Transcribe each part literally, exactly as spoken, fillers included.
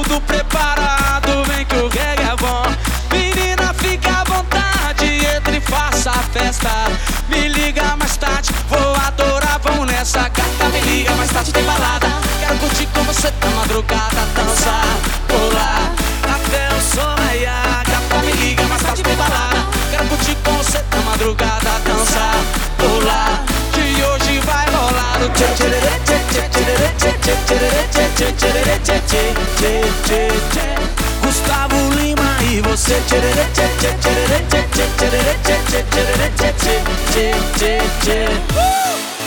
tudo preparado, vem que o reggae é bom. Menina, fica à vontade, entre e faça a festa. Me liga mais tarde, vou adorar, vamos nessa. Gata, me liga mais tarde, tem balada. Quero curtir com você na madrugada, dançar, pular até o sol raiar. Gata, me liga mais tarde, tem balada. Quero curtir com você na madrugada, dançar, pular, que hoje vai rolar o tchê tchê tchê tchê tchê tchê tchê tchê tchê tchê tchê. Gustavo Lima e você tchê tchê tchê tchê tchê tchê tchê tchê tchê tchê tchê.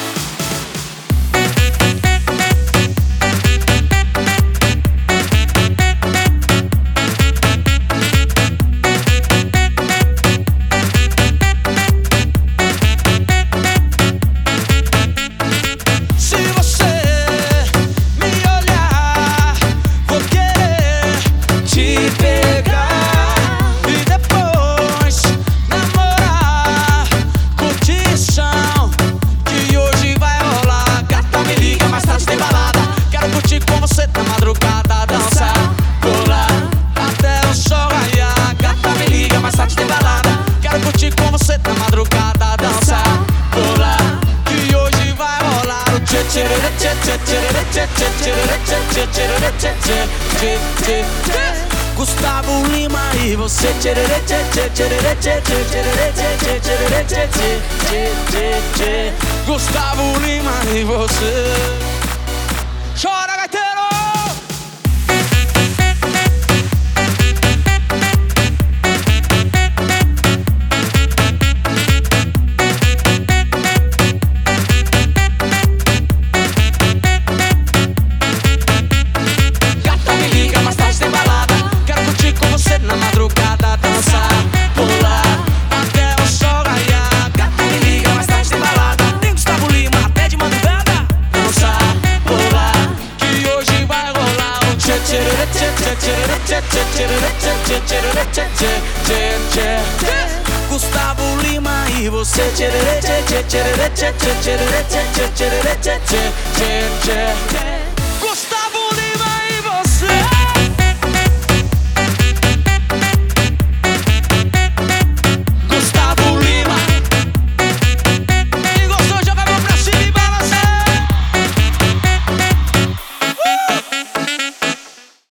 Gustavo Lima e você tchê tchê tchê tchê tchê tchê tchê tchê tchê. Gustavo Lima e você. Chora, gaiteiro! Gustavo Lima e você tchê tchê tchê tchê tchê tchê tchê tchê tchê tchê tchê tchê.